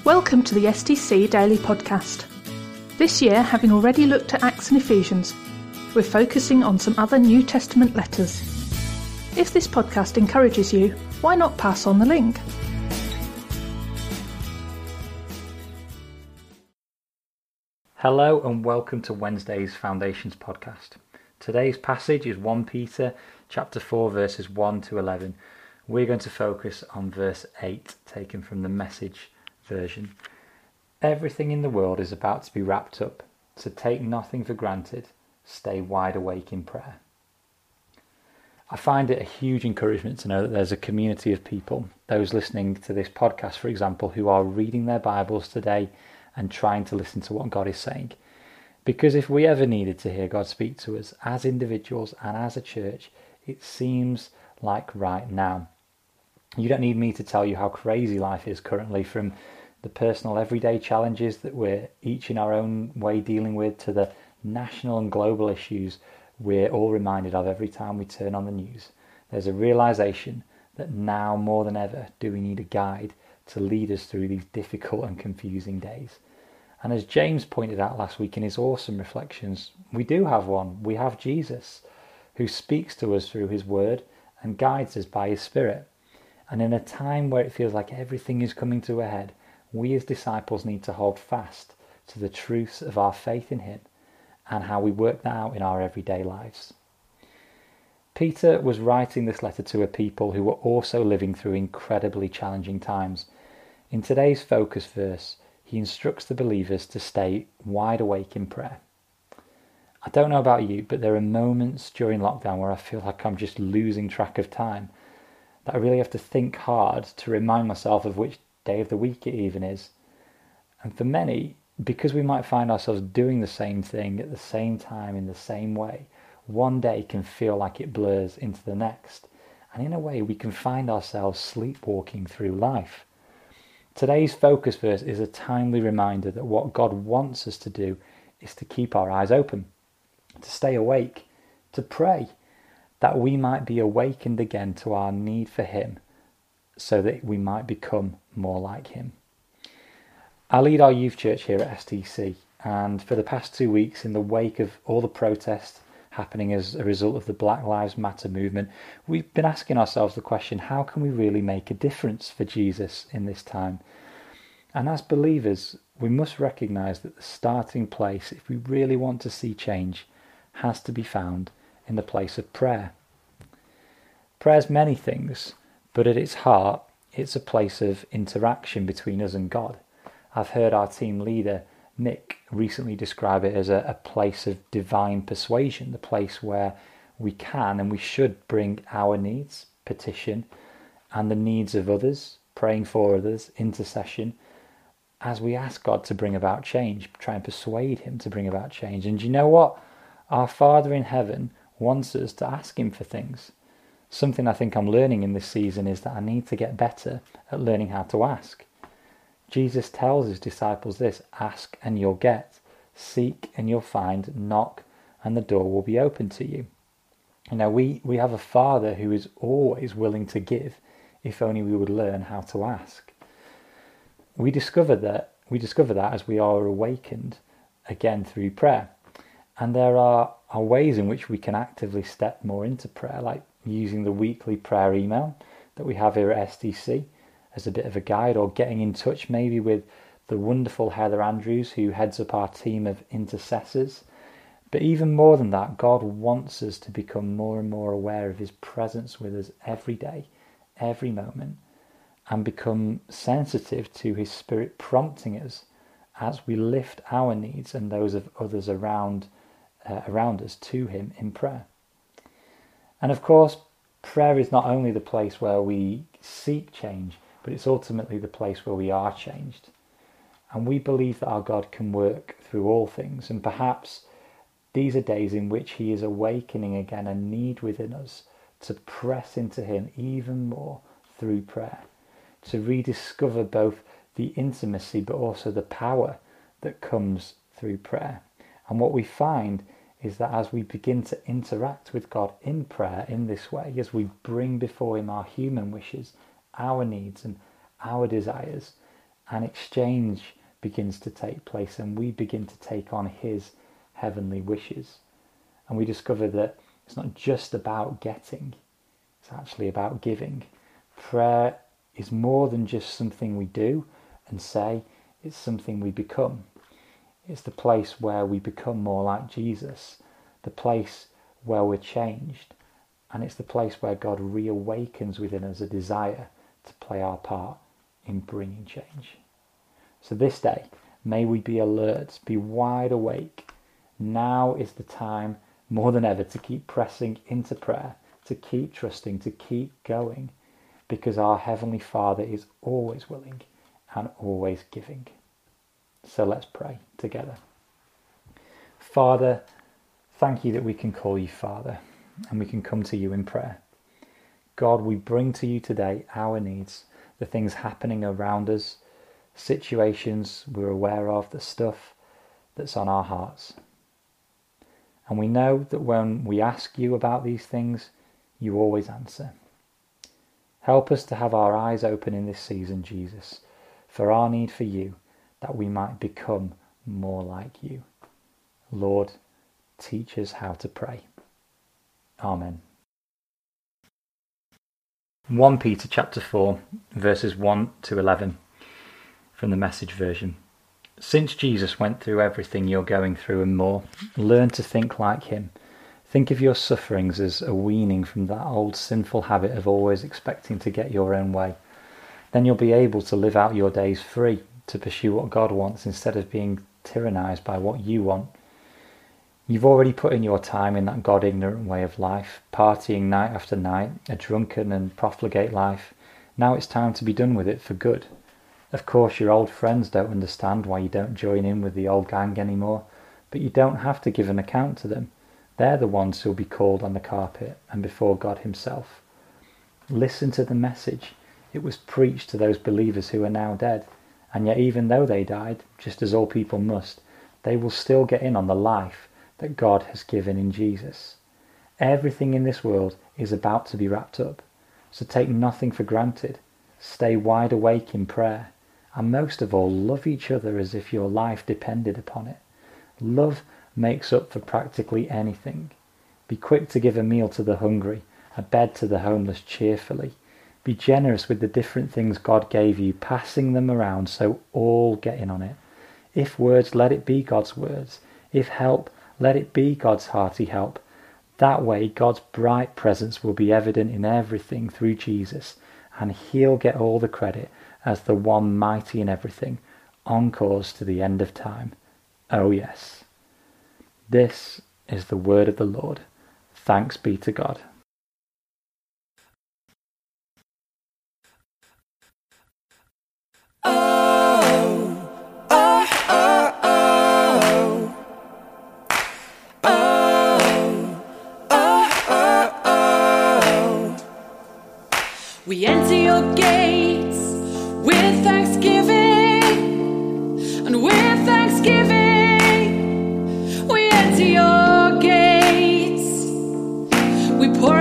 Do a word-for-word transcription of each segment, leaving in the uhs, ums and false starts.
Welcome to the S T C Daily Podcast. This year, having already looked at Acts and Ephesians, we're focusing on some other New Testament letters. If this podcast encourages you, why not pass on the link? Hello and welcome to Wednesday's Foundations podcast. Today's passage is First Peter chapter four verses one to eleven. We're going to focus on verse eight, taken from the Message version. Everything in the world is about to be wrapped up, so take nothing for granted. Stay wide awake in prayer. I find it a huge encouragement to know that there's a community of people, those listening to this podcast, for example, who are reading their Bibles today and trying to listen to what God is saying. Because if we ever needed to hear God speak to us as individuals and as a church, it seems like right now. You don't need me to tell you how crazy life is currently, from the personal everyday challenges that we're each in our own way dealing with to the national and global issues we're all reminded of every time we turn on the news. There's a realization that now more than ever do we need a guide to lead us through these difficult and confusing days. And as James pointed out last week in his awesome reflections, we do have one. We have Jesus, who speaks to us through his word and guides us by his Spirit. And in a time where it feels like everything is coming to a head, we as disciples need to hold fast to the truths of our faith in him and how we work that out in our everyday lives. Peter was writing this letter to a people who were also living through incredibly challenging times. In today's focus verse, he instructs the believers to stay wide awake in prayer. I don't know about you, but there are moments during lockdown where I feel like I'm just losing track of time, that I really have to think hard to remind myself of which day of the week it even is. And for many, because we might find ourselves doing the same thing at the same time in the same way, one day can feel like it blurs into the next. And in a way, we can find ourselves sleepwalking through life. Today's focus verse is a timely reminder that what God wants us to do is to keep our eyes open, to stay awake, to pray, that we might be awakened again to our need for him, so that we might become more like him. I lead our youth church here at S T C, and for the past two weeks, in the wake of all the protests happening as a result of the Black Lives Matter movement, we've been asking ourselves the question, how can we really make a difference for Jesus in this time? And as believers, we must recognise that the starting place, if we really want to see change, has to be found in the place of prayer. Prayer's many things, but at its heart, it's a place of interaction between us and God. I've heard our team leader, Nick, recently describe it as a, a place of divine persuasion, the place where we can and we should bring our needs, petition, and the needs of others, praying for others, intercession, as we ask God to bring about change, try and persuade him to bring about change. And you know what? Our Father in heaven wants us to ask him for things. Something I think I'm learning in this season is that I need to get better at learning how to ask. Jesus tells his disciples this: ask and you'll get, seek and you'll find, knock and the door will be open to you. You know, we, we have a Father who is always willing to give, if only we would learn how to ask. We discover that we discover that as we are awakened again through prayer. And there are, are ways in which we can actively step more into prayer, like using the weekly prayer email that we have here at S T C as a bit of a guide, or getting in touch maybe with the wonderful Heather Andrews, who heads up our team of intercessors. But even more than that, God wants us to become more and more aware of his presence with us every day, every moment, and become sensitive to his Spirit prompting us as we lift our needs and those of others around uh, around us to him in prayer. And of course, prayer is not only the place where we seek change, but it's ultimately the place where we are changed. And we believe that our God can work through all things, and perhaps these are days in which he is awakening again a need within us to press into him even more through prayer, to rediscover both the intimacy but also the power that comes through prayer. And what we find is that as we begin to interact with God in prayer in this way, as we bring before him our human wishes, our needs and our desires, an exchange begins to take place, and we begin to take on his heavenly wishes. And we discover that it's not just about getting, it's actually about giving. Prayer is more than just something we do and say, it's something we become. It's the place where we become more like Jesus, the place where we're changed, and it's the place where God reawakens within us a desire to play our part in bringing change. So this day, may we be alert, be wide awake. Now is the time more than ever to keep pressing into prayer, to keep trusting, to keep going, because our Heavenly Father is always willing and always giving. So let's pray together. Father, thank you that we can call you Father and we can come to you in prayer. God, we bring to you today our needs, the things happening around us, situations we're aware of, the stuff that's on our hearts. And we know that when we ask you about these things, you always answer. Help us to have our eyes open in this season, Jesus, for our need for you, that we might become more like you. Lord, teach us how to pray. Amen. First Peter chapter four, verses one to eleven, from the Message version. Since Jesus went through everything you're going through and more, learn to think like him. Think of your sufferings as a weaning from that old sinful habit of always expecting to get your own way. Then you'll be able to live out your days free, to pursue what God wants instead of being tyrannized by what you want. You've already put in your time in that God-ignorant way of life, partying night after night, a drunken and profligate life. Now it's time to be done with it for good. Of course, your old friends don't understand why you don't join in with the old gang anymore, but you don't have to give an account to them. They're the ones who'll be called on the carpet and before God himself. Listen to the message. It was preached to those believers who are now dead, and yet even though they died, just as all people must, they will still get in on the life that God has given in Jesus. Everything in this world is about to be wrapped up, so take nothing for granted. Stay wide awake in prayer, and most of all, love each other as if your life depended upon it. Love makes up for practically anything. Be quick to give a meal to the hungry, a bed to the homeless cheerfully. Be generous with the different things God gave you, passing them around so all get in on it. If words, let it be God's words. If help, let it be God's hearty help. That way, God's bright presence will be evident in everything through Jesus, and he'll get all the credit as the one mighty in everything, on course to the end of time. Oh yes. This is the word of the Lord. Thanks be to God. Oh, oh, oh, oh. Oh, oh, oh, oh. We enter your gates with thanksgiving, and with thanksgiving we enter your gates. We pour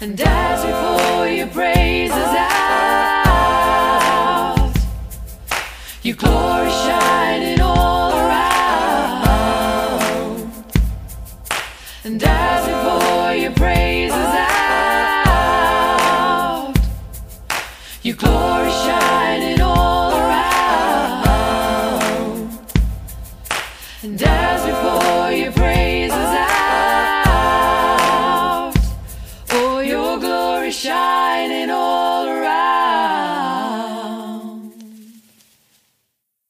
And as we pour your praises out, your glory shining all around. And as we pour your praises out, your glory